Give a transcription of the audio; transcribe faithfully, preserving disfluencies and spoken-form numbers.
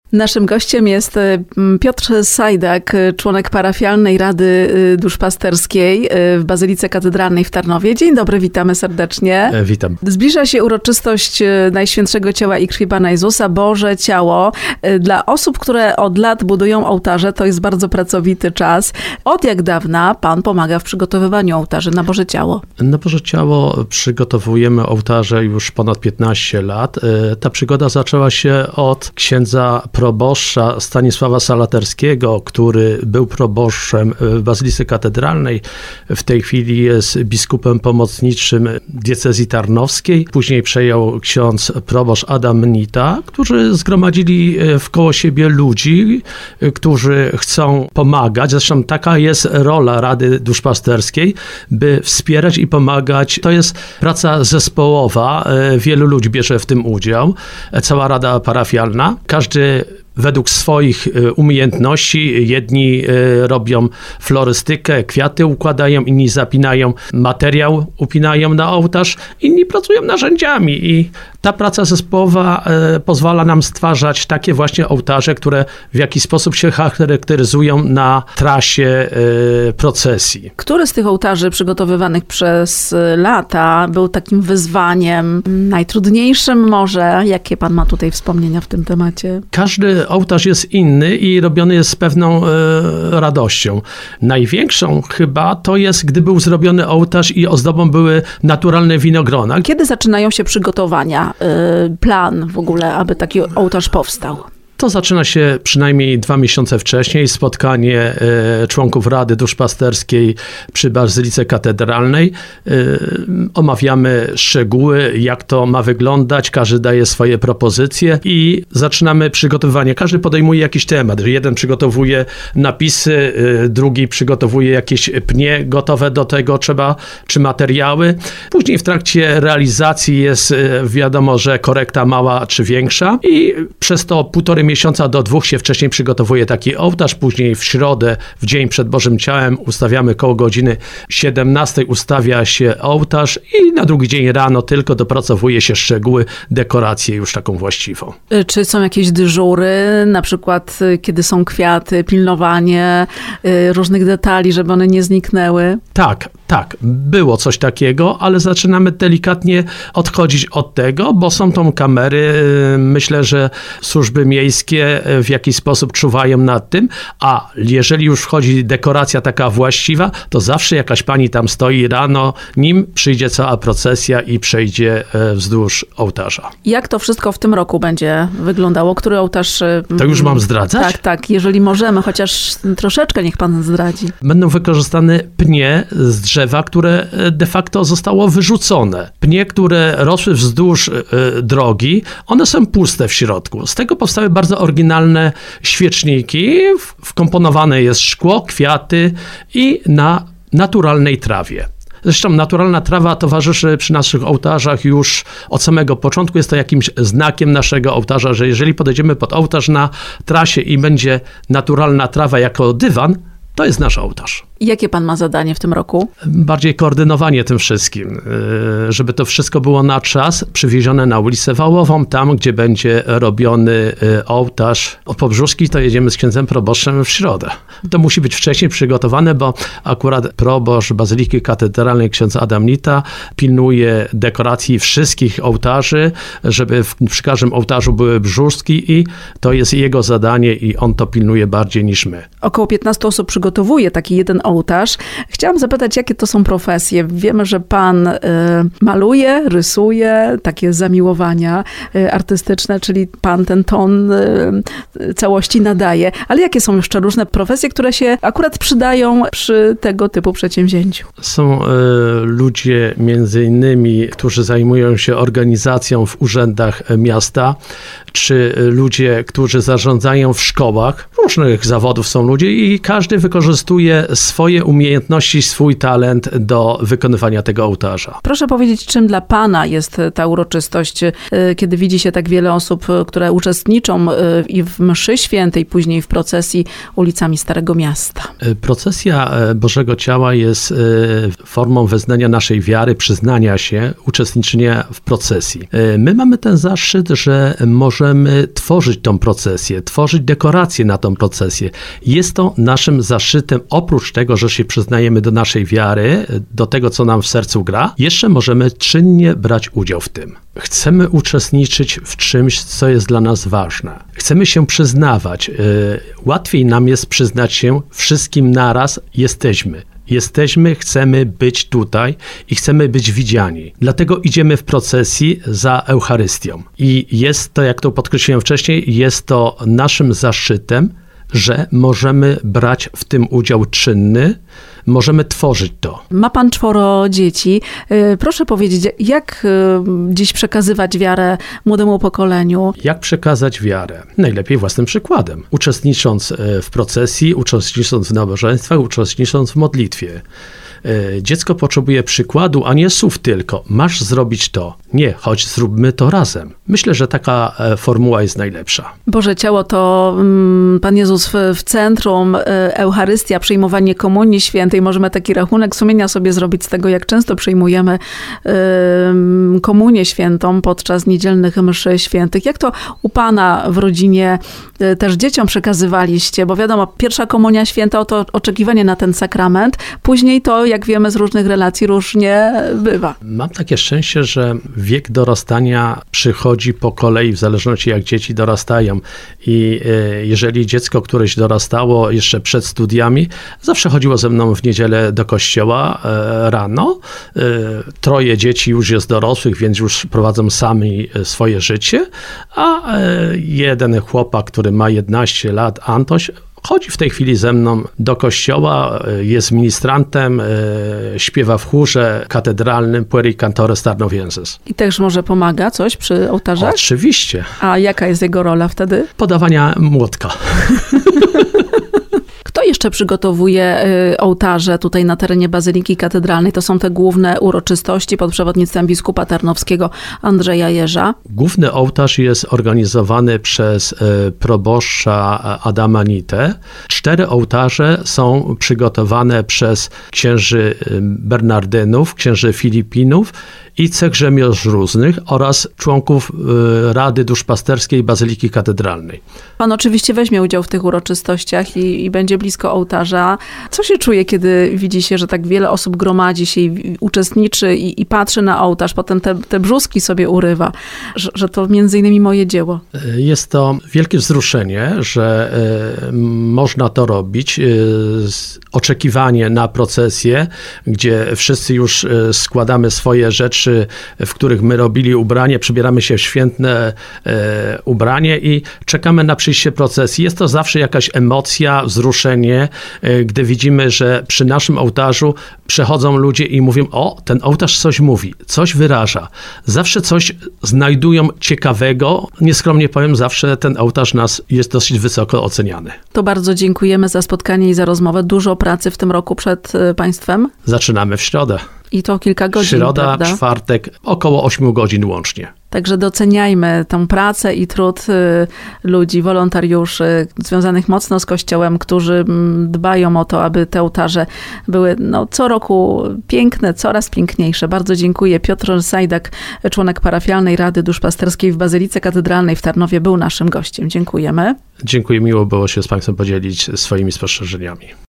Naszym gościem jest Piotr Sajdak, członek parafialnej Rady Duszpasterskiej w Bazylice Katedralnej w Tarnowie. Dzień dobry, witamy serdecznie. Witam. Zbliża się uroczystość Najświętszego Ciała i Krwi Pana Jezusa, Boże Ciało. Dla osób, które od lat budują ołtarze, to jest bardzo pracowity czas. Od jak dawna Pan pomaga w przygotowywaniu ołtarzy na Boże Ciało? Na Boże Ciało przygotowujemy ołtarze już ponad piętnaście lat. Ta przygoda zaczęła się od księdza proboszcza Stanisława Salaterskiego, który był proboszczem w Bazylice Katedralnej. W tej chwili jest biskupem pomocniczym diecezji tarnowskiej. Później przejął ksiądz proboszcz Adam Mnita, którzy zgromadzili wkoło siebie ludzi, którzy chcą pomagać. Zresztą taka jest rola Rady Duszpasterskiej, by wspierać i pomagać. To jest praca zespołowa. Wielu ludzi bierze w tym udział. Cała Rada Parafialna. Każdy według swoich umiejętności. Jedni robią florystykę, kwiaty układają, inni zapinają materiał, upinają na ołtarz, inni pracują narzędziami i ta praca zespołowa pozwala nam stwarzać takie właśnie ołtarze, które w jakiś sposób się charakteryzują na trasie procesji. Który z tych ołtarzy przygotowywanych przez lata był takim wyzwaniem najtrudniejszym może? Jakie Pan ma tutaj wspomnienia w tym temacie? Każdy ołtarz jest inny i robiony jest z pewną e, radością. Największą chyba to jest, gdy był zrobiony ołtarz i ozdobą były naturalne winogrona. Kiedy zaczynają się przygotowania, y, plan w ogóle, aby taki ołtarz powstał? To zaczyna się przynajmniej dwa miesiące wcześniej. Spotkanie e, członków Rady Duszpasterskiej przy Bazylice Katedralnej. E, omawiamy szczegóły, jak to ma wyglądać. Każdy daje swoje propozycje i zaczynamy przygotowywanie. Każdy podejmuje jakiś temat. Jeden przygotowuje napisy, e, drugi przygotowuje jakieś pnie gotowe do tego trzeba, czy materiały. Później w trakcie realizacji jest e, wiadomo, że korekta mała czy większa i przez to półtorej miesiąca do dwóch się wcześniej przygotowuje taki ołtarz, później w środę, w dzień przed Bożym Ciałem ustawiamy koło godziny siedemnastej ustawia się ołtarz i na drugi dzień rano tylko dopracowuje się szczegóły, dekorację już taką właściwą. Czy są jakieś dyżury, na przykład kiedy są kwiaty, pilnowanie różnych detali, żeby one nie zniknęły? Tak, tak, było coś takiego, ale zaczynamy delikatnie odchodzić od tego, bo są tą kamery, myślę, że służby miejskie w jakiś sposób czuwają nad tym, a jeżeli już wchodzi dekoracja taka właściwa, to zawsze jakaś pani tam stoi rano, nim przyjdzie cała procesja i przejdzie wzdłuż ołtarza. Jak to wszystko w tym roku będzie wyglądało? Który ołtarz... To już mam zdradzać? Tak, tak, jeżeli możemy, chociaż troszeczkę niech pan zdradzi. Będą wykorzystane pnie z drzewa, które de facto zostało wyrzucone. Pnie, które rosły wzdłuż drogi, one są puste w środku. Z tego powstały bardzo oryginalne świeczniki, wkomponowane jest szkło, kwiaty i na naturalnej trawie. Zresztą naturalna trawa towarzyszy przy naszych ołtarzach już od samego początku. Jest to jakimś znakiem naszego ołtarza, że jeżeli podejdziemy pod ołtarz na trasie i będzie naturalna trawa jako dywan, to jest nasz ołtarz. Jakie pan ma zadanie w tym roku? Bardziej koordynowanie tym wszystkim, żeby to wszystko było na czas, przywiezione na ulicę Wałową, tam gdzie będzie robiony ołtarz. Od Pobrzuszki to jedziemy z księdzem proboszczem w środę. To musi być wcześniej przygotowane, bo akurat proboszcz Bazyliki Katedralnej ksiądz Adam Mnita pilnuje dekoracji wszystkich ołtarzy, żeby w, przy każdym ołtarzu były brzuszki i to jest jego zadanie i on to pilnuje bardziej niż my. Około piętnaście osób przygotowuje taki jeden ołtarz. Chciałam zapytać, jakie to są profesje? Wiemy, że pan y, maluje, rysuje, takie zamiłowania y, artystyczne, czyli pan ten ton y, całości nadaje. Ale jakie są jeszcze różne profesje, które się akurat przydają przy tego typu przedsięwzięciu? Są y, ludzie między innymi, którzy zajmują się organizacją w urzędach miasta, czy ludzie, którzy zarządzają w szkołach. Różnych zawodów są ludzie i każdy wykonuje wykorzystuje swoje umiejętności, swój talent do wykonywania tego ołtarza. Proszę powiedzieć, czym dla Pana jest ta uroczystość, kiedy widzi się tak wiele osób, które uczestniczą i w mszy świętej, później w procesji ulicami Starego Miasta? Procesja Bożego Ciała jest formą wyznania naszej wiary, przyznania się, uczestniczenia w procesji. My mamy ten zaszczyt, że możemy tworzyć tą procesję, tworzyć dekoracje na tą procesję. Jest to naszym zaszczytem, oprócz tego, że się przyznajemy do naszej wiary, do tego, co nam w sercu gra, jeszcze możemy czynnie brać udział w tym. Chcemy uczestniczyć w czymś, co jest dla nas ważne. Chcemy się przyznawać. Łatwiej nam jest przyznać się wszystkim naraz, jesteśmy. Jesteśmy, chcemy być tutaj i chcemy być widziani. Dlatego idziemy w procesji za Eucharystią. I jest to, jak to podkreśliłem wcześniej, jest to naszym zaszczytem, że możemy brać w tym udział czynny, możemy tworzyć to. Ma pan czworo dzieci. Proszę powiedzieć, jak dziś przekazywać wiarę młodemu pokoleniu? Jak przekazać wiarę? Najlepiej własnym przykładem. Uczestnicząc w procesji, uczestnicząc w nabożeństwach, uczestnicząc w modlitwie. Dziecko potrzebuje przykładu, a nie słów tylko. Masz zrobić to. Nie, choć zróbmy to razem. Myślę, że taka formuła jest najlepsza. Boże Ciało to Pan Jezus w, w centrum, Eucharystia, przyjmowanie Komunii Świętej. Możemy taki rachunek sumienia sobie zrobić z tego, jak często przyjmujemy y, Komunię Świętą podczas niedzielnych mszy świętych. Jak to u Pana w rodzinie y, też dzieciom przekazywaliście? Bo wiadomo, pierwsza Komunia Święta to oczekiwanie na ten sakrament. Później to, jak wiemy z różnych relacji, różnie bywa. Mam takie szczęście, że wiek dorastania przychodzi po kolei, w zależności jak dzieci dorastają. I jeżeli dziecko któreś dorastało jeszcze przed studiami, zawsze chodziło ze mną w niedzielę do kościoła rano. Troje dzieci już jest dorosłych, więc już prowadzą sami swoje życie, a jeden chłopak, który ma jedenaście lat, Antoś, chodzi w tej chwili ze mną do kościoła, jest ministrantem, śpiewa w chórze katedralnym Pueri Cantores Tarnowienses. I też może pomaga coś przy ołtarzach? Oczywiście. A jaka jest jego rola wtedy? Podawania młotka. Kto jeszcze przygotowuje ołtarze tutaj na terenie Bazyliki Katedralnej? To są te główne uroczystości pod przewodnictwem biskupa tarnowskiego Andrzeja Jerza. Główny ołtarz jest organizowany przez proboszcza Adama Nitę. Cztery ołtarze są przygotowane przez księży Bernardynów, księży Filipinów i cech rzemiosł różnych oraz członków Rady Duszpasterskiej Bazyliki Katedralnej. Pan oczywiście weźmie udział w tych uroczystościach i, i będzie blisko ołtarza. Co się czuje, kiedy widzi się, że tak wiele osób gromadzi się i uczestniczy i, i patrzy na ołtarz, potem te, te brzuski sobie urywa, że, że to między innymi moje dzieło? Jest to wielkie wzruszenie, że y, można to robić. Y, oczekiwanie na procesję, gdzie wszyscy już y, składamy swoje rzeczy, w których my robili ubranie, przybieramy się w świętne e, ubranie i czekamy na przyjście procesji. Jest to zawsze jakaś emocja, wzruszenie, e, gdy widzimy, że przy naszym ołtarzu przechodzą ludzie i mówią, o, ten ołtarz coś mówi, coś wyraża. Zawsze coś znajdują ciekawego. Nieskromnie powiem, zawsze ten ołtarz nas jest dosyć wysoko oceniany. To bardzo dziękujemy za spotkanie i za rozmowę. Dużo pracy w tym roku przed państwem. Zaczynamy w środę. I to kilka godzin, Środa, prawda? czwartek, około ośmiu godzin łącznie. Także doceniajmy tę pracę i trud ludzi, wolontariuszy związanych mocno z Kościołem, którzy dbają o to, aby te ołtarze były no, co roku piękne, coraz piękniejsze. Bardzo dziękuję. Piotr Sajdak, członek parafialnej Rady Duszpasterskiej w Bazylice Katedralnej w Tarnowie, był naszym gościem. Dziękujemy. Dziękuję, miło było się z Państwem podzielić swoimi spostrzeżeniami.